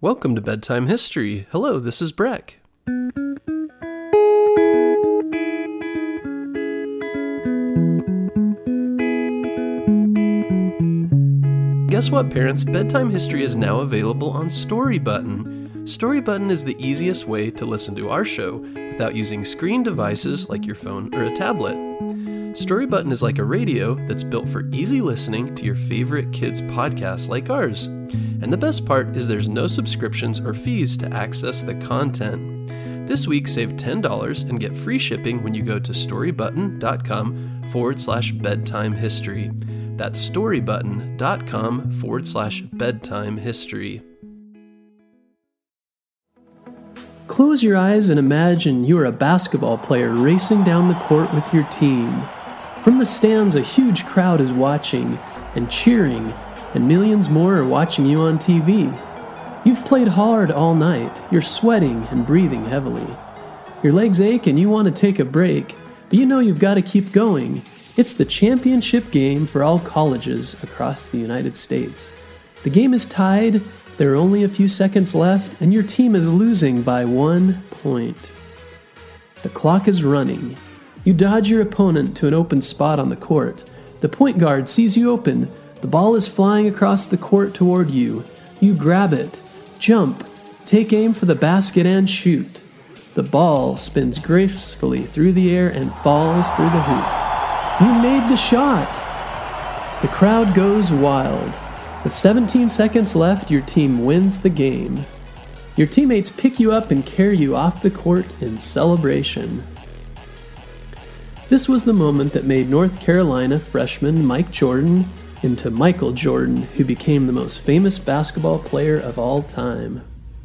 Welcome to Bedtime History. Hello, this is Breck. Guess what, parents? Bedtime History is now available on Storybutton. Storybutton is the easiest way to listen to our show without using screen devices like your phone or a tablet. Storybutton is like a radio that's built for easy listening to your favorite kids' podcasts like ours. And the best part is there's no subscriptions or fees to access the content. This week, save $10 and get free shipping when you go to storybutton.com/bedtime history. That's storybutton.com/bedtime history. Close your eyes and imagine you are a basketball player racing down the court with your team. From the stands, a huge crowd is watching and cheering, and millions more are watching you on TV. You've played hard all night. You're sweating and breathing heavily. Your legs ache and you want to take a break, but you know you've got to keep going. It's the championship game for all colleges across the United States. The game is tied, there are only a few seconds left, and your team is losing by 1 point. The clock is running. You dodge your opponent to an open spot on the court. The point guard sees you open. The ball is flying across the court toward you. You grab it, jump, take aim for the basket and shoot. The ball spins gracefully through the air and falls through the hoop. You made the shot! The crowd goes wild. With 17 seconds left, your team wins the game. Your teammates pick you up and carry you off the court in celebration. This was the moment that made North Carolina freshman Mike Jordan into Michael Jordan, who became the most famous basketball player of all time.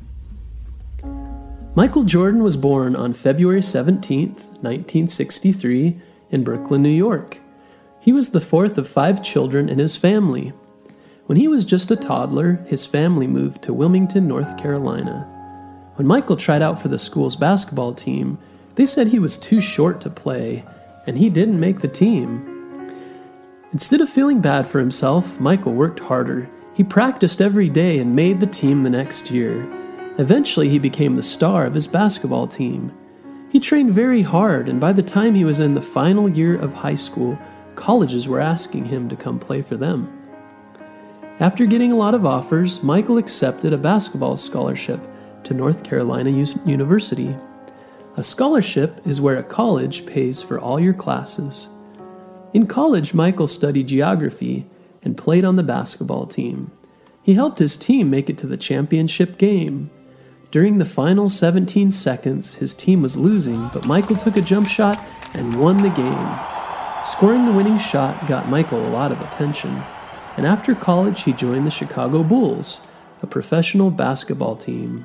Michael Jordan was born on February 17, 1963, in Brooklyn, New York. He was the fourth of 5 children in his family. When he was just a toddler, his family moved to Wilmington, North Carolina. When Michael tried out for the school's basketball team, they said he was too short to play, and he didn't make the team. Instead of feeling bad for himself, Michael worked harder. He practiced every day and made the team the next year. Eventually, he became the star of his basketball team. He trained very hard, and by the time he was in the final year of high school, colleges were asking him to come play for them. After getting a lot of offers, Michael accepted a basketball scholarship to North Carolina University. A scholarship is where a college pays for all your classes. In college, Michael studied geography and played on the basketball team. He helped his team make it to the championship game. During the final 17 seconds, his team was losing, but Michael took a jump shot and won the game. Scoring the winning shot got Michael a lot of attention, and after college he joined the Chicago Bulls, a professional basketball team.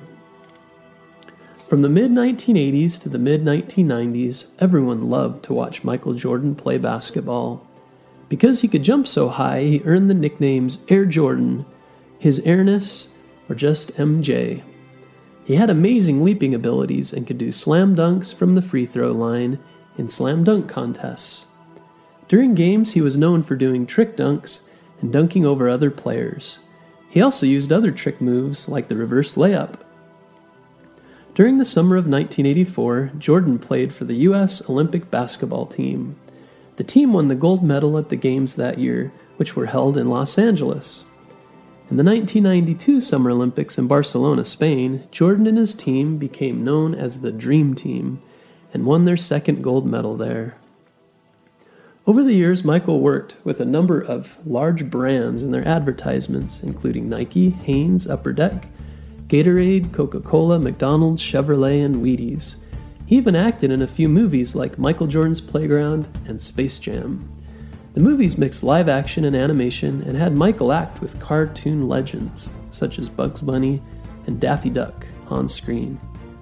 From the mid-1980s to the mid-1990s, everyone loved to watch Michael Jordan play basketball. Because he could jump so high, he earned the nicknames Air Jordan, his airness, or just MJ. He had amazing leaping abilities and could do slam dunks from the free throw line in slam dunk contests. During games, he was known for doing trick dunks and dunking over other players. He also used other trick moves like the reverse layup. During the summer of 1984, Jordan played for the U.S. Olympic basketball team. The team won the gold medal at the games that year, which were held in Los Angeles. In the 1992 Summer Olympics in Barcelona, Spain, Jordan and his team became known as the Dream Team and won their second gold medal there. Over the years, Michael worked with a number of large brands in their advertisements, including Nike, Hanes, Upper Deck, Gatorade, Coca-Cola, McDonald's, Chevrolet, and Wheaties. He even acted in a few movies like Michael Jordan's Playground and Space Jam. The movies mixed live action and animation and had Michael act with cartoon legends such as Bugs Bunny and Daffy Duck on screen.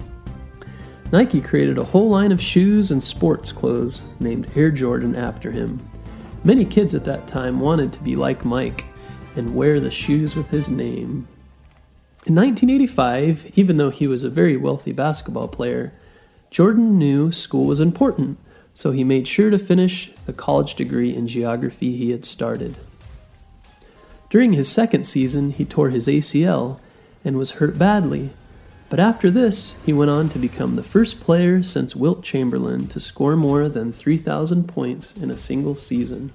Nike created a whole line of shoes and sports clothes named Air Jordan after him. Many kids at that time wanted to be like Mike and wear the shoes with his name. In 1985, even though he was a very wealthy basketball player, Jordan knew school was important, so he made sure to finish the college degree in geography he had started. During his second season, he tore his ACL and was hurt badly. But after this, he went on to become the first player since Wilt Chamberlain to score more than 3,000 points in a single season.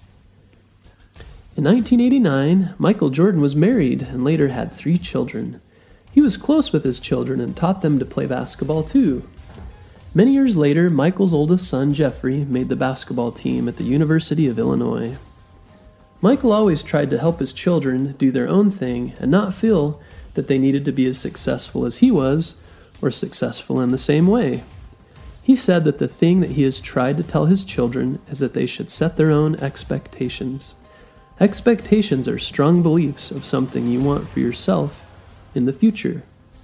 In 1989, Michael Jordan was married and later had 3 children. He was close with his children and taught them to play basketball too. Many years later, Michael's oldest son, Jeffrey, made the basketball team at the University of Illinois. Michael always tried to help his children do their own thing and not feel that they needed to be as successful as he was, or successful in the same way. He said that the thing that he has tried to tell his children is that they should set their own expectations. Expectations are strong beliefs of something you want for yourself in the future.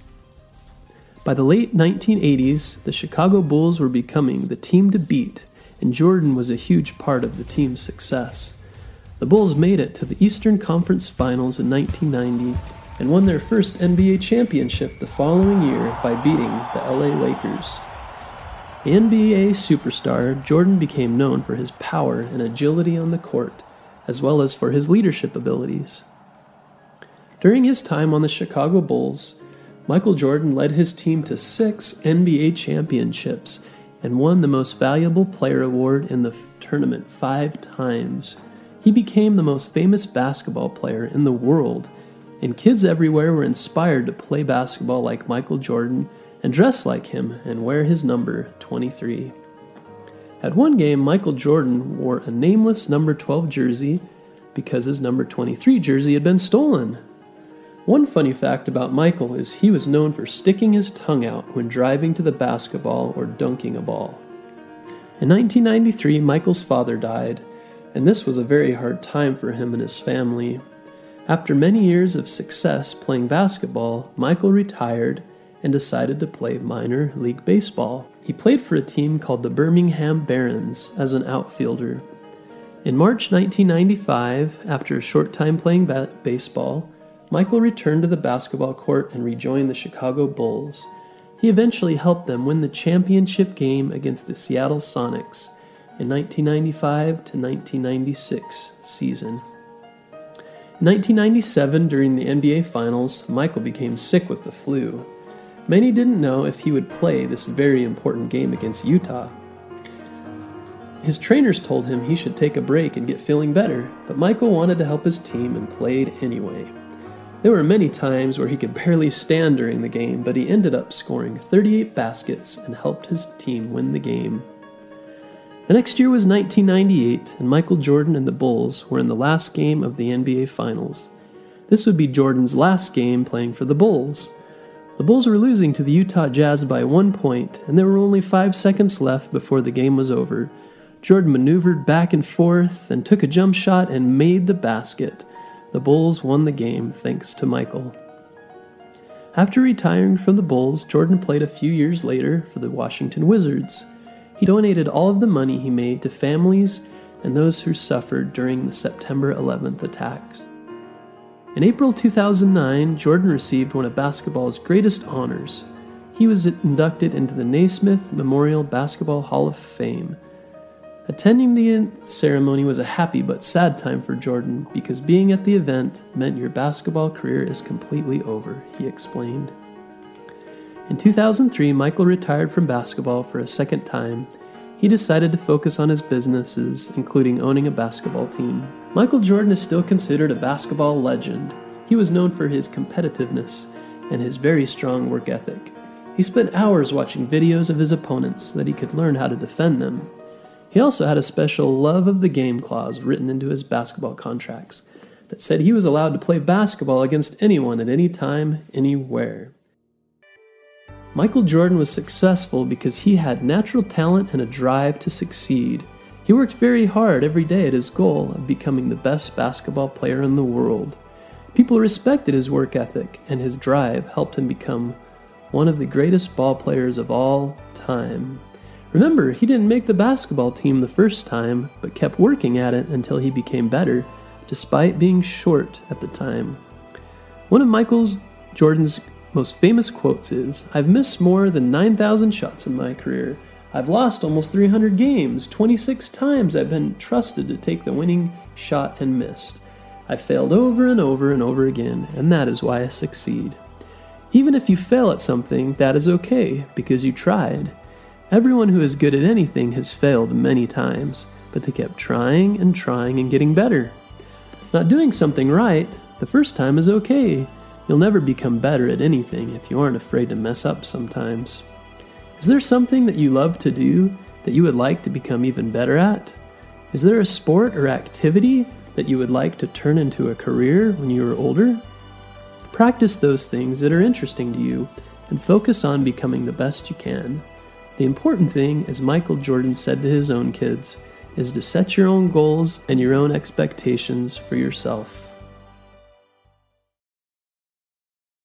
By the late 1980s, the Chicago Bulls were becoming the team to beat, and Jordan was a huge part of the team's success. The Bulls made it to the Eastern Conference Finals in 1990 and won their first NBA championship the following year by beating the LA Lakers. The NBA superstar, Jordan became known for his power and agility on the court, as well as for his leadership abilities. During his time on the Chicago Bulls, Michael Jordan led his team to 6 NBA championships and won the Most Valuable Player award in the tournament 5 times. He became the most famous basketball player in the world, and kids everywhere were inspired to play basketball like Michael Jordan and dress like him and wear his number 23. At one game, Michael Jordan wore a nameless number 12 jersey because his number 23 jersey had been stolen. One funny fact about Michael is he was known for sticking his tongue out when driving to the basketball or dunking a ball. In 1993, Michael's father died, and this was a very hard time for him and his family. After many years of success playing basketball, Michael retired and decided to play minor league baseball. He played for a team called the Birmingham Barons as an outfielder. In March 1995, after a short time playing baseball, Michael returned to the basketball court and rejoined the Chicago Bulls. He eventually helped them win the championship game against the Seattle Sonics in 1995 to 1996 season. In 1997, during the NBA Finals, Michael became sick with the flu. Many didn't know if he would play this very important game against Utah. His trainers told him he should take a break and get feeling better, but Michael wanted to help his team and played anyway. There were many times where he could barely stand during the game, but he ended up scoring 38 baskets and helped his team win the game. The next year was 1998, and Michael Jordan and the Bulls were in the last game of the NBA Finals. This would be Jordan's last game playing for the Bulls. The Bulls were losing to the Utah Jazz by 1 point, and there were only 5 seconds left before the game was over. Jordan maneuvered back and forth and took a jump shot and made the basket. The Bulls won the game thanks to Michael. After retiring from the Bulls, Jordan played a few years later for the Washington Wizards. He donated all of the money he made to families and those who suffered during the September 11th attacks. In April 2009, Jordan received one of basketball's greatest honors. He was inducted into the Naismith Memorial Basketball Hall of Fame. Attending the ceremony was a happy but sad time for Jordan because being at the event meant your basketball career is completely over, he explained. In 2003, Michael retired from basketball for a second time. He decided to focus on his businesses, including owning a basketball team. Michael Jordan is still considered a basketball legend. He was known for his competitiveness and his very strong work ethic. He spent hours watching videos of his opponents so that he could learn how to defend them. He also had a special love of the game clause written into his basketball contracts that said he was allowed to play basketball against anyone at any time, anywhere. Michael Jordan was successful because he had natural talent and a drive to succeed. He worked very hard every day at his goal of becoming the best basketball player in the world. People respected his work ethic, and his drive helped him become one of the greatest ball players of all time. Remember, he didn't make the basketball team the first time, but kept working at it until he became better, despite being short at the time. One of Michael Jordan's most famous quotes is, "I've missed more than 9,000 shots in my career. I've lost almost 300 games. 26 times I've been trusted to take the winning shot and missed. I've failed over and over and over again, and that is why I succeed." Even if you fail at something, that is okay, because you tried. Everyone who is good at anything has failed many times, but they kept trying and trying and getting better. Not doing something right the first time is okay. You'll never become better at anything if you aren't afraid to mess up sometimes. Is there something that you love to do that you would like to become even better at? Is there a sport or activity that you would like to turn into a career when you are older? Practice those things that are interesting to you and focus on becoming the best you can. The important thing, as Michael Jordan said to his own kids, is to set your own goals and your own expectations for yourself.